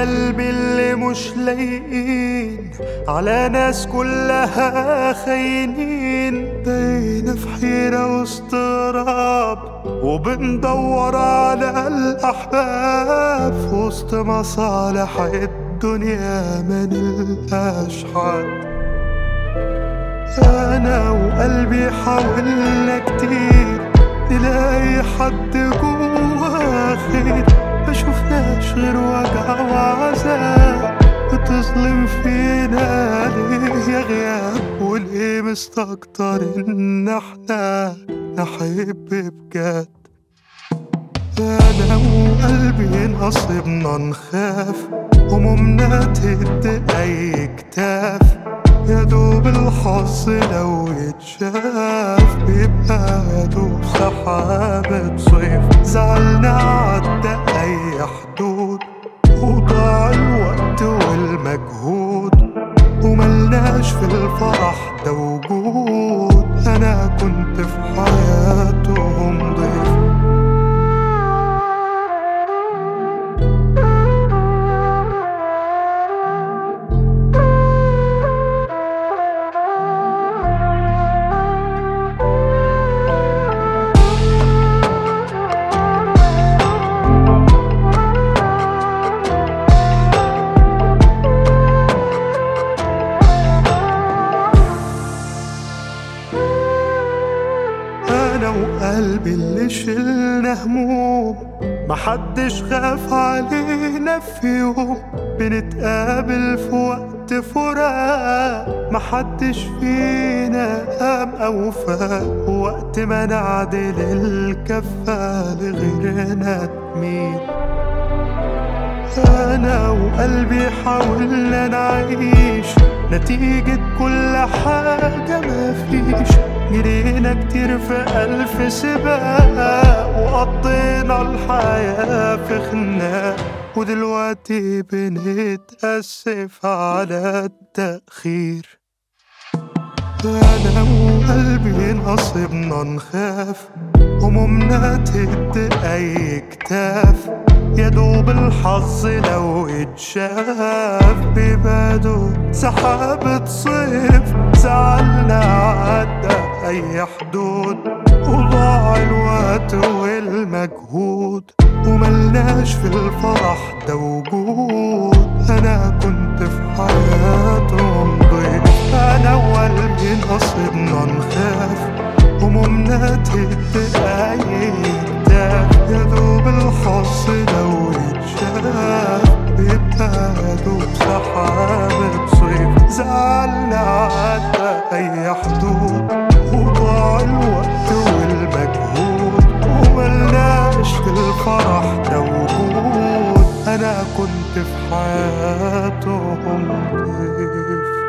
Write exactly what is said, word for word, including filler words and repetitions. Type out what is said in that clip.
قلبي اللي مش لايقين على ناس كلها خاينين، بقينا في حيرة واستغراب وبندور على الأحباب في وسط مصالح الدنيا ما نلقاش حد. أنا وقلبي حاولنا كتير نلاقي حد جوا خير، ما شفناش غير وجع وعذاب، بتظلم فينا ليه يا غياب؟ وليه مستكتر إن احنا نحب بجد؟ أنا وقلبي نصيبنا نخاف، همومنا تهد أي كتاف، يا دوب الحظ لو يتشاف بيبقى يا دوب سحابة صيف. زعلنا عدى أي حدود وضاع الوقت والمجهود، وملناش في الفرح ده وجود. أنا كنت في حياتهم ضيف، أنا وقلبي اللي شلنا هموم، محدش خاف علينا في يوم، بنتقابل في وقت فراق، محدش فينا قام أو فاق، وقت ما نعدل الكفة لغيرنا تميل. أنا وقلبي حاولنا نعيش نتيجة كل حاجة مفيش، جرينا كتير في ألف سباق وقضينا الحياة في خناق، ودلوقتي بنتأسف على التأخير. أنا وقلبي نصيبنا نخاف، همومنا تهد أي كتاف، يا دوب الحظ لو يتشاف بيبقى دوب سحابة صيف. زعلنا عدى أي حدود وضاع الوقت والمجهود، وملناش في الفرح ده وجود. أنا كنت في حياتهم ضيف، أنا وقلبي نصيبنا نخاف، همومنا تهد أي كتاف، يا دوب الحظ لو يتشاف بيبقى يا دوب سحابة صيف. زعلنا عدى أي حدود وضاع الوقت والمجهود، وملناش في الفرح ده وجود. أنا كنت في حياتهم ضيف.